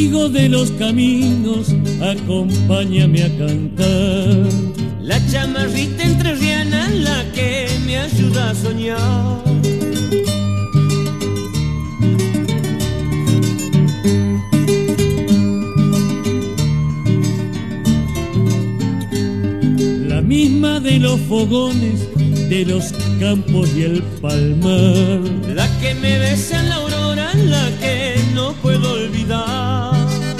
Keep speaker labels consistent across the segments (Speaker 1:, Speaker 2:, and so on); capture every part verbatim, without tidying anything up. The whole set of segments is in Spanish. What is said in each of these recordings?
Speaker 1: amigo de los caminos, acompáñame a cantar.
Speaker 2: La chamarrita entrerriana, la que me ayuda a soñar.
Speaker 1: La misma de los fogones, de los campos y el palmar.
Speaker 2: La que me besa en la aurora, la que no puedo olvidar.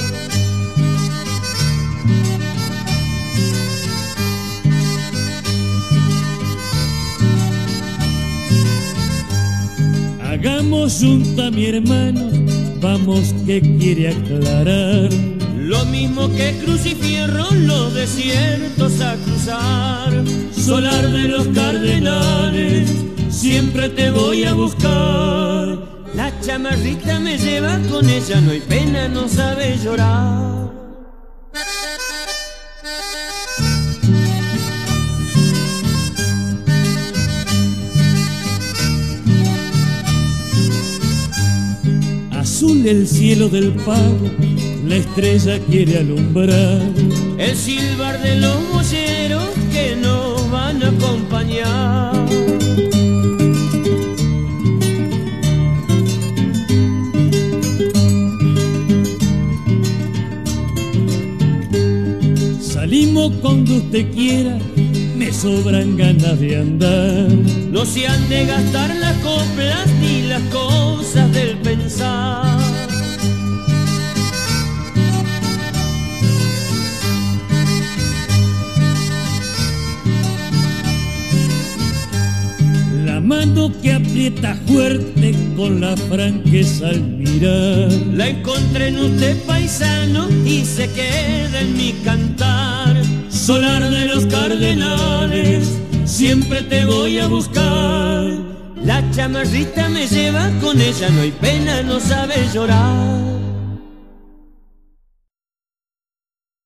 Speaker 1: Hagamos junta, mi hermano, vamos que quiere aclarar.
Speaker 2: Lo mismo que cruz y fierro, los desiertos a cruzar.
Speaker 1: Solar de los cardenales, siempre te voy a buscar.
Speaker 2: La chamarrita me lleva, con ella no hay pena, no sabe llorar.
Speaker 1: Azul el cielo del pago, la estrella quiere alumbrar.
Speaker 2: El silbar de los boyeros que nos van a acompañar.
Speaker 1: Salimos cuando usted quiera, me sobran ganas de andar.
Speaker 2: No se han de gastar las coplas ni las cosas del pensar.
Speaker 1: La mano que aprieta fuerte con la franqueza al mirar.
Speaker 2: La encontré en usted, paisano, y se queda en mi cantar.
Speaker 1: Solar de los cardenales, siempre te voy a buscar.
Speaker 2: La chamarrita me lleva, con ella no hay pena, no sabe llorar.